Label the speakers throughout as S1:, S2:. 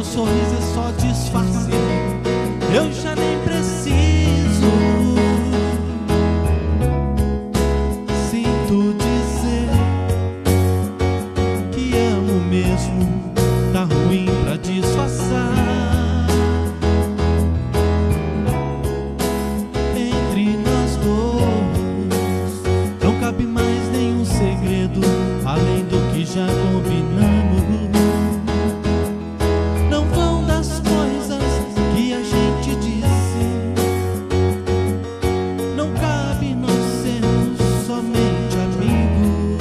S1: meu sorriso é só disfarce, eu já nem preciso. Sinto dizer que amo mesmo, tá ruim pra disfarçar. Entre nós dois não cabe mais nenhum segredo, além do que já combinamos. Não vão das coisas que a gente disse, não cabe nós sermos somente amigos.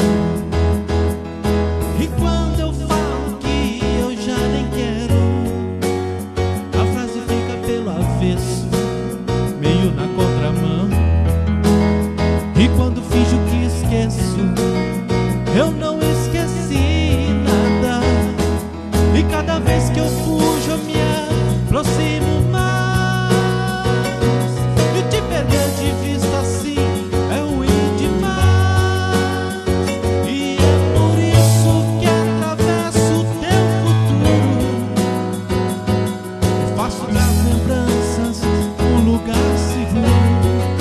S1: E quando eu falo que eu já nem quero, a frase fica pelo avesso, meio na contramão. E quando finjo que esqueço, eu não esqueci nada. E cada vez que eu fujo eu me aproximo mais. E te perder de vista assim é ruim demais. E é por isso que atravesso o teu futuro e faço das lembranças um lugar seguro.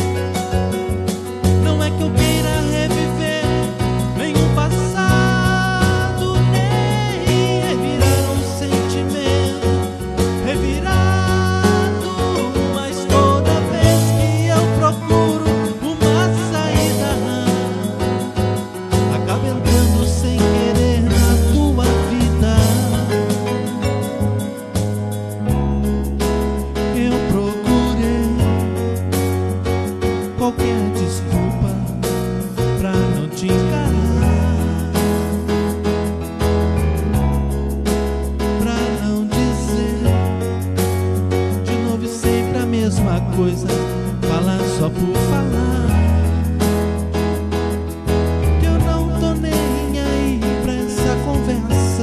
S1: Não é que eu queira reviver nenhum passado, nem revirar um sentimento revirado, mas toda vez que eu procuro uma saída, acabo entrando sem querer na tua vida. Eu procurei qualquer desculpa pra não te encarar, pra não dizer de novo e sempre a mesma coisa, falar só por falar. Que eu não tô nem aí pra essa conversa,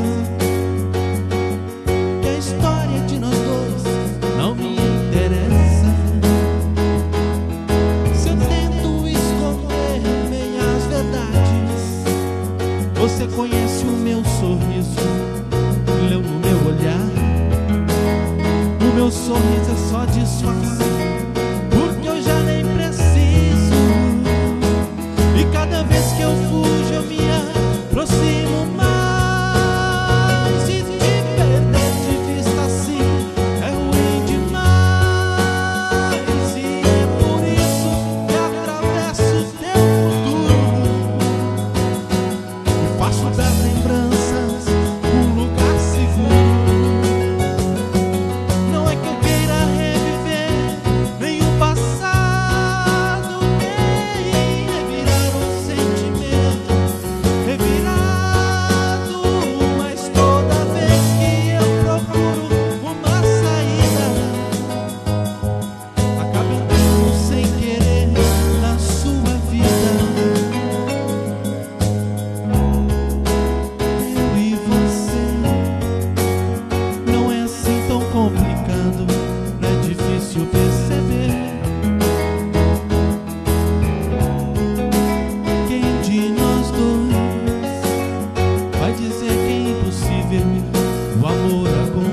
S1: que a história de nós dois não me interessa. Se eu tento esconder meias verdades, você conhece o meu sorriso, leu no meu olhar. O meu sorriso é só disfarce, porque eu já nem preciso. E cada vez que eu fujo eu me aproximo mais. E te perder de vista assim é ruim demais. E é por isso que atravesso o teu futuro e faço das lembranças um lugar seguro. Não é que eu queira reviver nenhum passado, nem revirar um sentimento revirado, mas toda vez que eu procuro uma saída, acabo entrando sem querer na sua vida. Eu e você não é assim tão complicado, não é difícil perceber. Quem de nós dois vai dizer que é impossível o amor acontecer?